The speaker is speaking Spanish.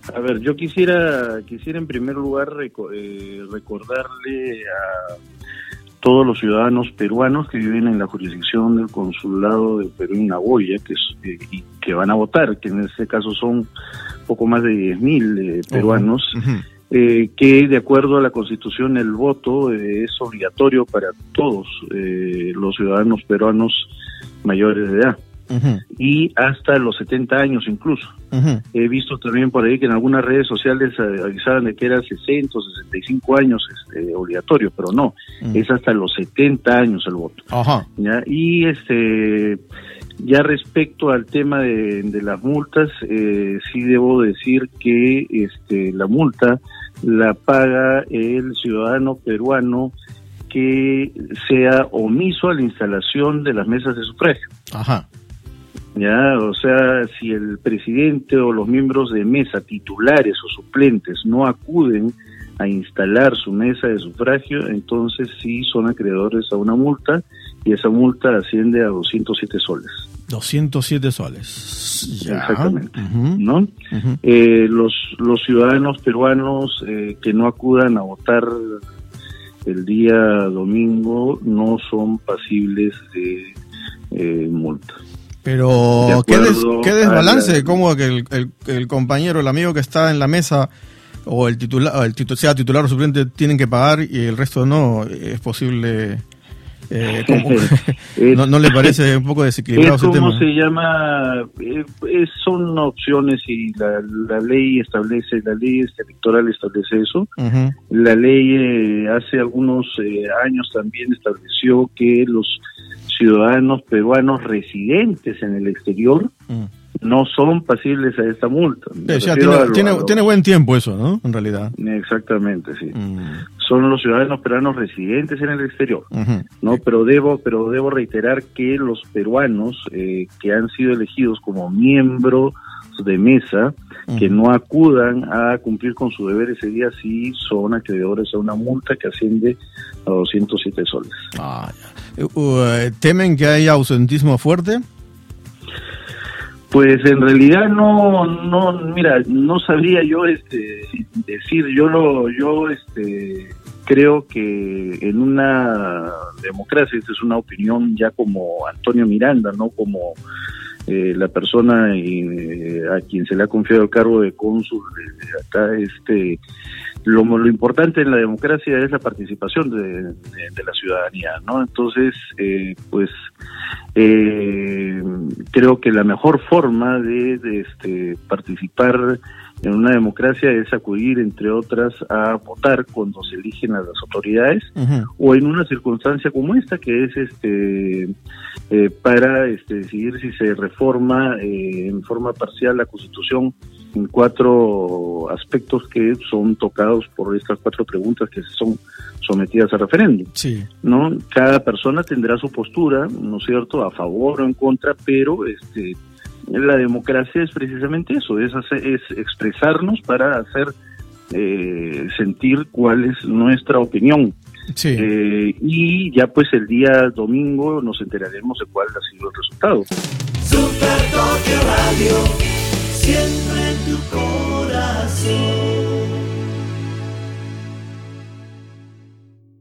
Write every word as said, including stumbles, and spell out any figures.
A ver, yo quisiera quisiera en primer lugar reco- eh, recordarle a todos los ciudadanos peruanos que viven en la jurisdicción del Consulado de Perú en Nagoya, que, es, eh, y que van a votar, que en este caso son poco más de diez mil eh, peruanos, uh-huh. eh, que de acuerdo a la Constitución el voto eh, es obligatorio para todos eh, los ciudadanos peruanos mayores de edad. Uh-huh. Y hasta los setenta años incluso. Uh-huh. He visto también por ahí que en algunas redes sociales avisaban de que era sesenta o sesenta y cinco años este, obligatorio, pero no, uh-huh. es hasta los setenta años el voto. Uh-huh. ¿Ya? Y este ya respecto al tema de, de las multas, eh, sí debo decir que este la multa la paga el ciudadano peruano que sea omiso a la instalación de las mesas de sufragio. Ajá. Ya, o sea, si el presidente o los miembros de mesa titulares o suplentes no acuden a instalar su mesa de sufragio, entonces sí son acreedores a una multa, y esa multa asciende a doscientos siete soles. doscientos siete soles. Ya. Exactamente. Uh-huh. ¿No? Uh-huh. Eh, los, los ciudadanos peruanos eh, que no acudan a votar el día domingo no son pasibles de eh, multa. Pero, ¿qué, des, ¿qué desbalance? La... ¿Cómo que el, el, el compañero, el amigo que está en la mesa, o el titular, el titu, sea titular o suplente, tienen que pagar y el resto no? ¿Es posible? Eh, ¿cómo, es, ¿no, ¿No le parece un poco desequilibrado ese tema? ¿Cómo se llama? Eh, es, son opciones y la, la ley establece, la ley electoral establece eso. Uh-huh. La ley eh, hace algunos eh, años también estableció que los ciudadanos peruanos residentes en el exterior mm. no son pasibles a esta multa. Sí, ya tiene, lo, tiene, lo, tiene buen tiempo eso, ¿no? En realidad. Exactamente, sí. Mm. Son los ciudadanos peruanos residentes en el exterior, uh-huh. ¿no? Pero debo, pero debo reiterar que los peruanos eh, que han sido elegidos como miembros de mesa, uh-huh. que no acudan a cumplir con su deber ese día, sí son acreedores a una multa que asciende a doscientos siete soles. Ah, ya. Uh, ¿Temen que haya ausentismo fuerte? Pues en realidad no, no, mira, no sabría yo este decir, yo lo, yo este creo que en una democracia, esta es una opinión ya como Antonio Miranda, no como eh, la persona eh, a quien se le ha confiado el cargo de cónsul de, de acá, este Lo, lo importante en la democracia es la participación de, de, de la ciudadanía, ¿no? Entonces, eh, pues, eh, creo que la mejor forma de, de este, participar en una democracia es acudir, entre otras, a votar cuando se eligen a las autoridades, uh-huh. o en una circunstancia como esta, que es este eh, para este, decidir si se reforma eh, en forma parcial la Constitución en cuatro aspectos que son tocados por estas cuatro preguntas que son sometidas a referéndum. Sí. ¿No? Cada persona tendrá su postura, ¿no es cierto?, a favor o en contra, pero este la democracia es precisamente eso, es, hacer, es expresarnos para hacer eh, sentir cuál es nuestra opinión. Sí. Eh, y ya pues el día domingo nos enteraremos de cuál ha sido el resultado. Super Tokio Radio, siempre en tu corazón.